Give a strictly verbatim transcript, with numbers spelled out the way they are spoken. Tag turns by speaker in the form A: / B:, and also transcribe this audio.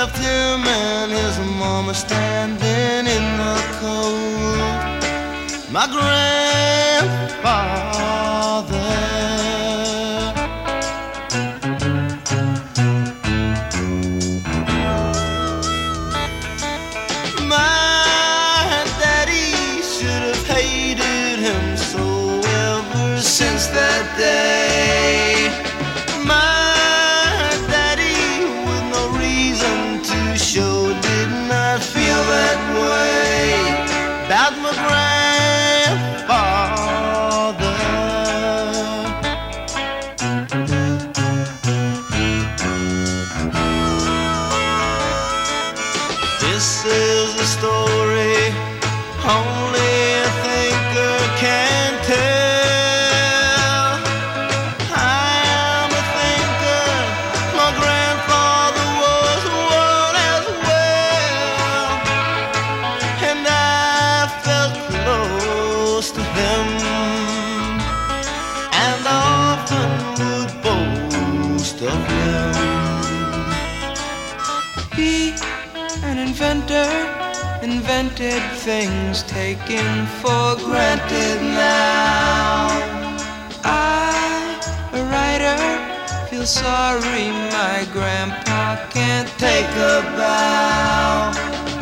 A: left him and his mama standing in the cold. My grandfather, my daddy should have hated him so ever since that day. My daddy, with no reason to show, did not feel that way about my grandfather. This is a story only a thinker can tell. I'm a thinker, my grandfather was one as well, and I felt close to him, and often would boast of him.
B: He, an inventor, invented things taken for granted now. I, a writer, feel sorry my grandpa can't take a bow.